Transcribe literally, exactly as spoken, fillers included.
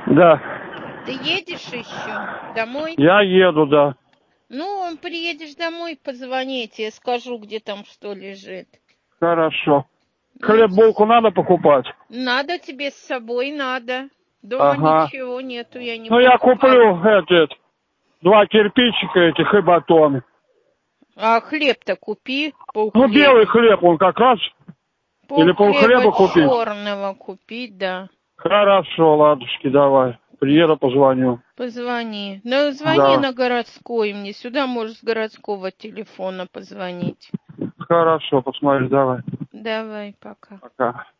Да. Ты едешь еще домой? Я еду, да. Ну, приедешь домой, позвони, я тебе скажу, где там что лежит. Хорошо. Ну, Хлеб, булку надо покупать? надо тебе с собой, надо. Дома Ага. ничего нету, я не Ну, я покупала. куплю этот, два кирпичика этих и батон. А хлеб-то купи, Ну, полхлеба. белый хлеб, он как раз. Или Полхлеба полхлеба купить? черного купить, да. Хорошо, ладушки, давай. Приеду, позвоню. Позвони. Ну, звони Да. на городской мне. Сюда можешь с городского телефона позвонить. Хорошо, посмотри, давай. Давай, пока. Пока.